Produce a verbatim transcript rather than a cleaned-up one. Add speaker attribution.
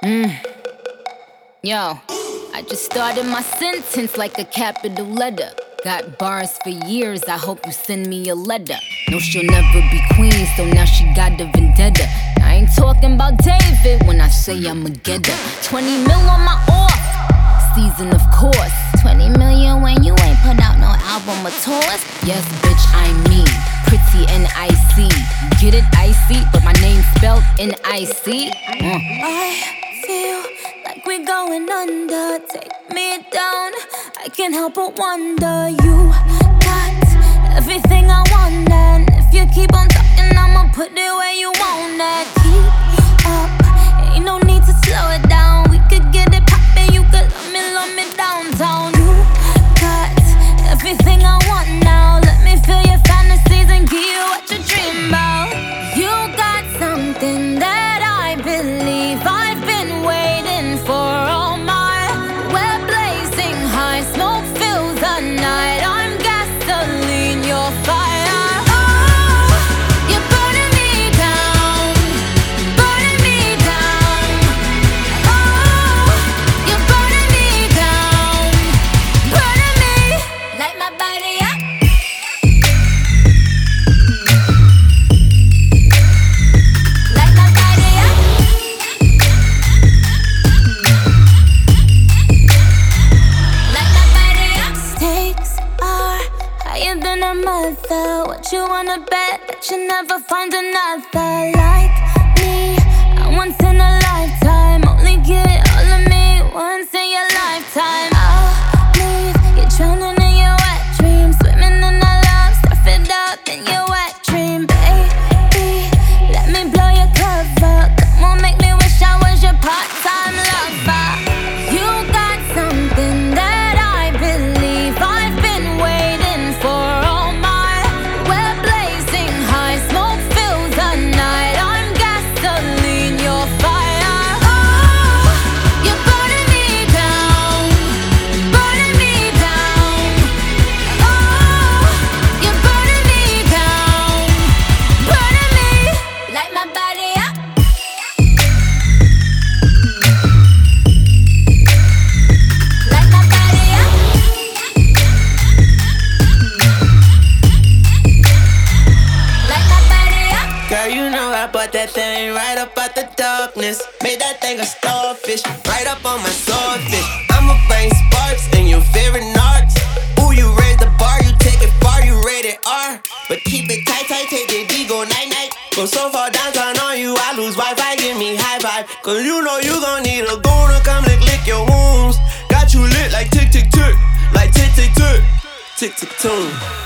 Speaker 1: Mm. Yo, I just started my sentence like a capital letter. Got bars for years, I hope you send me a letter. No, she'll never be queen, so now she got a vendetta. I ain't talking about David when I say I'ma get her. twenty mil on my off season, of course. twenty million when you ain't put out no album or tours. Yes, bitch, I'm me, pretty and icy. Get it, icy, but my name's spelled N I C. Mm.
Speaker 2: I feel like we're going under. Take me down, I can't help but wonder. You got everything I want, and if you keep on talking, I'ma put it where you want it. Keep up, ain't no need to slow it down. We could get it poppin', you could love me, love me downtown. You got everything I want now. Let me feel your fantasies and give you what you dream about. You got something that I believe I've been waiting for all my. We're blazing high, smoke fills the night. I'm gasoline, you're fire. Oh, you're burning me down, burning me down. Oh, you're burning me down, burning me. Light my body up. Light my body up. Light my body up. Stakes are higher than a mother. What you wanna bet that you never find another like me? I'm once in a lifetime. Only get all of me once in your lifetime. I'll leave you drowning in your wet dreams, swimming in the love, surf it up in your wet dream, baby. Let me blow your cover. Come on, make me wish I was your part-time lover. You got something that I believe I've been waiting for all my. We're blazing high, smoke fills the night. I'm gasoline, you're fire. Oh, you're burning me down, burning me down. Oh, you're burning me down, burning me. Light my body up. Light my body up. Light my body up.
Speaker 3: Girl, you know I bought that thing right up out the darkness. Made that thing a starfish, right up on my swordfish. I'ma bring sparks in your favorite narcs. Ooh, you raise the bar, you take it far, you rated R. But keep it tight, tight, take the D, go night-night. Go so far downtown on you, I lose Wi-Fi, give me high five. Cause you know you gon' need a goon to come lick, lick your wounds. Got you lit like tick, tick, tick, like tick, tick, tick, tick, tick, tune.